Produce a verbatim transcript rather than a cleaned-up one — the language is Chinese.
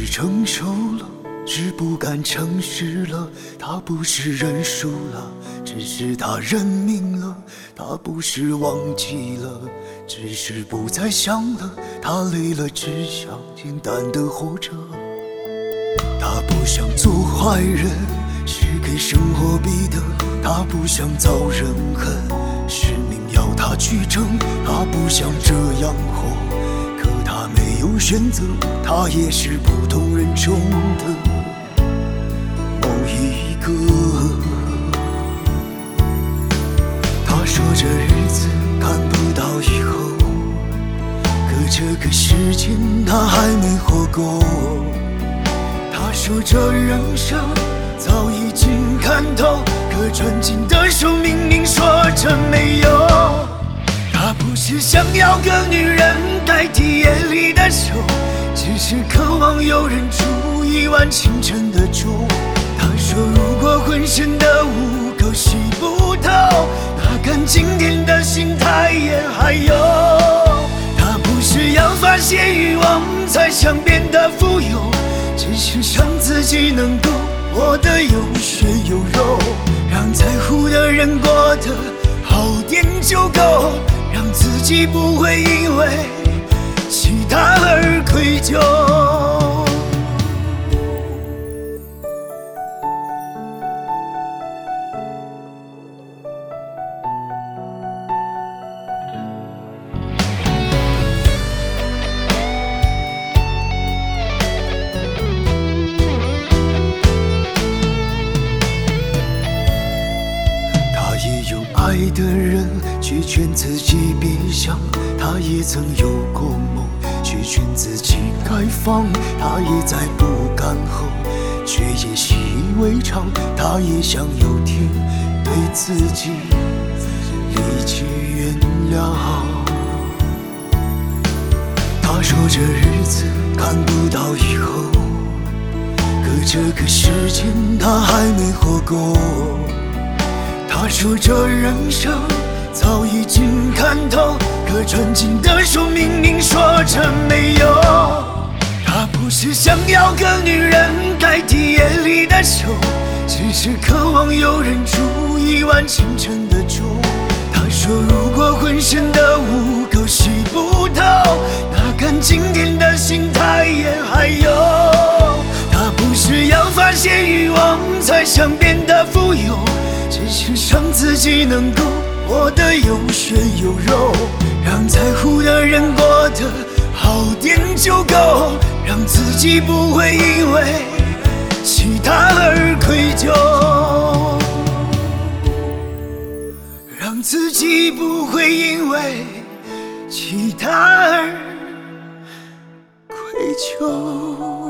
是成熟了，只不敢诚实了。他不是认输了，只是他认命了。他不是忘记了，只是不再想了。他累了，只想简单的活着。他不想做坏人，是给生活逼的。他不想遭人恨，是命要他去争。他不想这样活，可他没有选择。他也是普通人中的某一个。他说这日子看不到以后，可这个世间他还没活过。他说这人生早已经看透，可攥紧的手明明说着没有。他不是想要个女人代替夜里的手，只是渴望有人煮一碗清晨的粥。他说如果浑身的污垢洗不透，那干净点的心态也还有。他不是要发泄欲望才想变得富有，只是让自己能够活得有血有肉，让在乎的人过得好点就够，让自己不会因为其他而愧疚。爱的人却劝自己别想，他也曾有过梦，却劝自己该放。他也在不甘后，却也习以为常。他也想有天对自己理解原谅。他说这日子看不到以后，可这个世间他还没活过。他说这人生早已经看透，可攥紧的手明明说着没有。他不是想要个女人代替夜里的手，只是渴望有人煮一碗清晨的粥。他说如果浑身的污垢洗不透，那干净点的心态也还有。他不是要发泄欲望才想变得富有，只是让自己能够活得有血有肉，让在乎的人过得好点就够，让自己不会因为其他而愧疚，让自己不会因为其他而愧疚。